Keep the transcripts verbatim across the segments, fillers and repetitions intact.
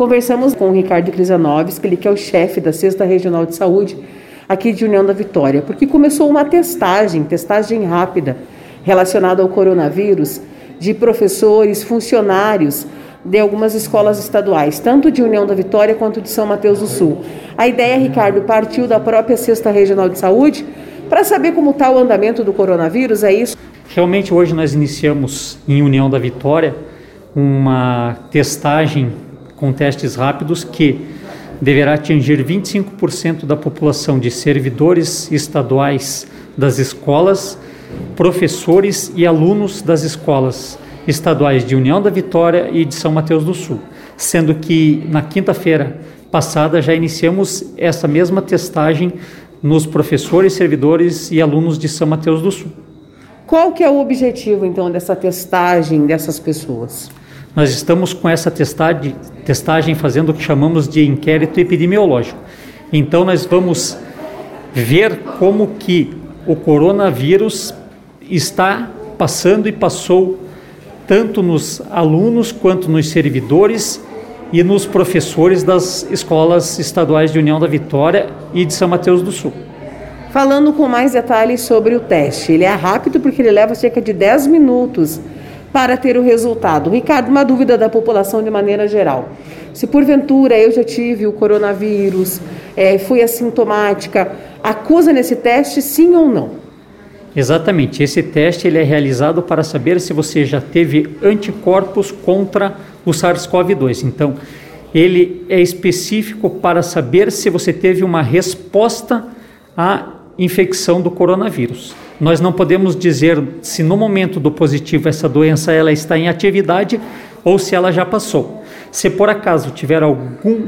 Conversamos com o Ricardo Krizanovski, ele que é o chefe da sexta Regional de Saúde aqui de União da Vitória, porque começou uma testagem, testagem rápida, relacionada ao coronavírus, de professores, funcionários de algumas escolas estaduais, tanto de União da Vitória quanto de São Mateus do Sul. A ideia, Ricardo, partiu da própria sexta Regional de Saúde para saber como está o andamento do coronavírus, é isso? Realmente hoje nós iniciamos em União da Vitória uma testagem com testes rápidos que deverá atingir vinte e cinco por cento da população de servidores estaduais das escolas, professores e alunos das escolas estaduais de União da Vitória e de São Mateus do Sul, sendo que na quinta-feira passada já iniciamos essa mesma testagem nos professores, servidores e alunos de São Mateus do Sul. Qual que é o objetivo, então, dessa testagem dessas pessoas? Nós estamos com essa testagem, testagem fazendo o que chamamos de inquérito epidemiológico. Então nós vamos ver como que o coronavírus está passando e passou tanto nos alunos quanto nos servidores e nos professores das escolas estaduais de União da Vitória e de São Mateus do Sul. Falando com mais detalhes sobre o teste, ele é rápido porque ele leva cerca de dez minutos para ter o resultado. Ricardo, uma dúvida da população de maneira geral. Se porventura eu já tive o coronavírus, é, fui assintomática, acusa nesse teste sim ou não? Exatamente, esse teste ele é realizado para saber se você já teve anticorpos contra o SARS-CoV dois. Então, ele é específico para saber se você teve uma resposta à infecção do coronavírus. Nós não podemos dizer se no momento do positivo essa doença ela está em atividade ou se ela já passou. Se por acaso tiver algum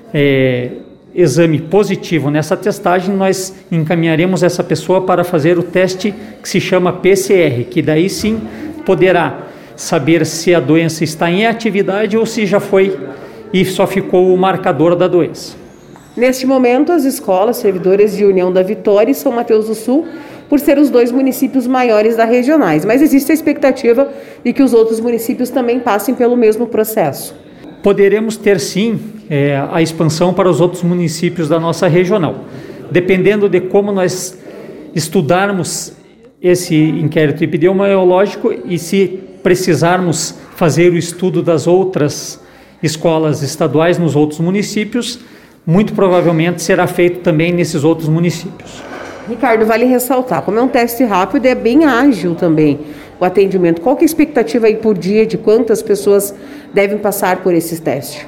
é, exame positivo nessa testagem, nós encaminharemos essa pessoa para fazer o teste que se chama P C R, que daí sim poderá saber se a doença está em atividade ou se já foi e só ficou o marcador da doença. Neste momento, as escolas servidores de União da Vitória e São Mateus do Sul, por ser os dois municípios maiores da regionais, mas existe a expectativa de que os outros municípios também passem pelo mesmo processo. Poderemos ter sim é, a expansão para os outros municípios da nossa regional, dependendo de como nós estudarmos esse inquérito epidemiológico e se precisarmos fazer o estudo das outras escolas estaduais nos outros municípios, muito provavelmente será feito também nesses outros municípios. Ricardo, vale ressaltar, como é um teste rápido, é bem ágil também o atendimento. Qual que é a expectativa aí por dia de quantas pessoas devem passar por esses testes?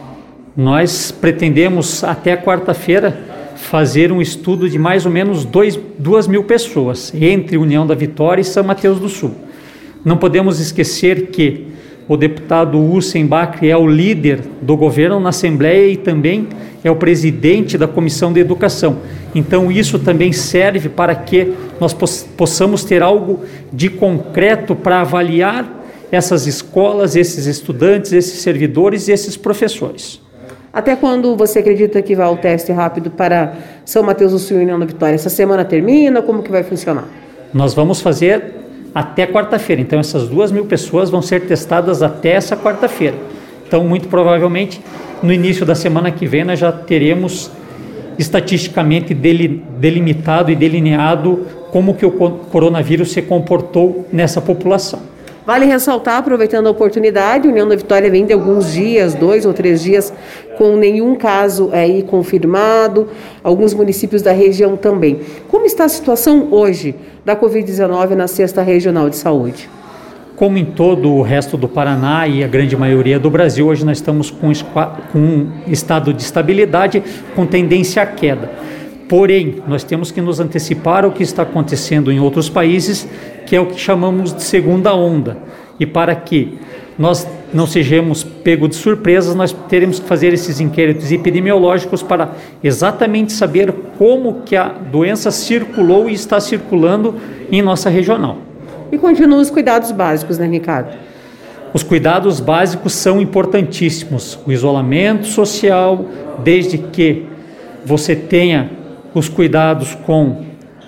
Nós pretendemos até quarta-feira fazer um estudo de mais ou menos dois, duas mil pessoas entre União da Vitória e São Mateus do Sul. Não podemos esquecer que o deputado Hussein Bakri é o líder do governo na Assembleia e também é o presidente da Comissão de Educação. Então isso também serve para que nós possamos ter algo de concreto para avaliar essas escolas, esses estudantes, esses servidores e esses professores. Até quando você acredita que vai o teste rápido para São Mateus do Sul e União da Vitória? Essa semana termina? Como que vai funcionar? Nós vamos fazer até quarta-feira. Então, essas duas mil pessoas vão ser testadas até essa quarta-feira. Então, muito provavelmente, no início da semana que vem, nós já teremos estatisticamente delimitado e delineado como que o coronavírus se comportou nessa população. Vale ressaltar, aproveitando a oportunidade, a União da Vitória vem de alguns dias, dois ou três dias, com nenhum caso aí confirmado, alguns municípios da região também. Como está a situação hoje da covid dezenove na sexta Regional de Saúde? Como em todo o resto do Paraná e a grande maioria do Brasil, hoje nós estamos com um estado de estabilidade com tendência à queda. Porém, nós temos que nos antecipar ao que está acontecendo em outros países, que é o que chamamos de segunda onda. E para que nós não sejamos pegos de surpresas, nós teremos que fazer esses inquéritos epidemiológicos para exatamente saber como que a doença circulou e está circulando em nossa regional. E continuam os cuidados básicos, né, Ricardo? Os cuidados básicos são importantíssimos. O isolamento social, desde que você tenha os cuidados com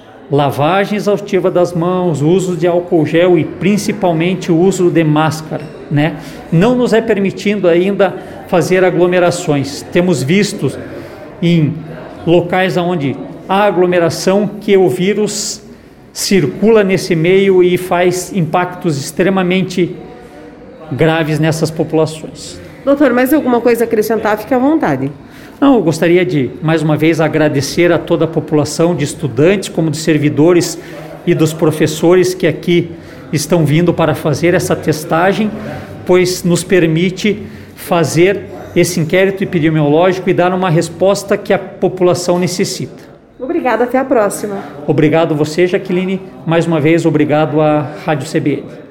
lavagem exaustiva das mãos, uso de álcool gel e principalmente o uso de máscara, né? Não nos é permitindo ainda fazer aglomerações. Temos visto em locais onde há aglomeração que o vírus circula nesse meio e faz impactos extremamente graves nessas populações. Doutor, mais alguma coisa a acrescentar? Fique à vontade. Não, eu gostaria de, mais uma vez, agradecer a toda a população de estudantes, como de servidores e dos professores que aqui estão vindo para fazer essa testagem, pois nos permite fazer esse inquérito epidemiológico e dar uma resposta que a população necessita. Obrigada, até a próxima. Obrigado você, Jaqueline. Mais uma vez, obrigado à Rádio C B N.